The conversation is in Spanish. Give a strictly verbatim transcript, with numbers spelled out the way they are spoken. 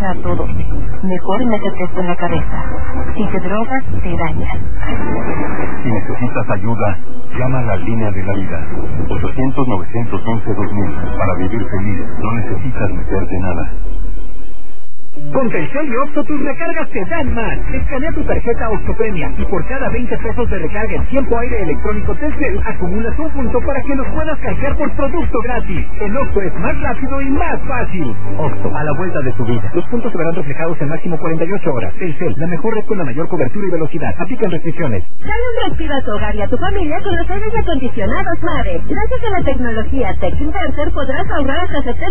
a todos. Mejor métete esto en la cabeza. Si te drogas, te dañas. Si necesitas ayuda, llama a la línea de la vida. ochocientos, novecientos once, dos mil. Para vivir feliz, no necesitas meterte nada. Con Telcel y Oxxo tus recargas te dan más. Escanea tu tarjeta Oxxo Premia y por cada veinte pesos de recarga en tiempo aire electrónico Telcel acumulas un punto para que los puedas canjear por producto gratis. En Oxxo es más rápido y más fácil. Oxxo, a la vuelta de tu vida. Los puntos se verán reflejados en máximo cuarenta y ocho horas. Telcel, la mejor red con la mayor cobertura y velocidad. Aplican restricciones. Dale un respiro a tu hogar y a tu familia con los aires acondicionados Mave. Gracias a la tecnología Tech Inverter podrás ahorrar hasta setenta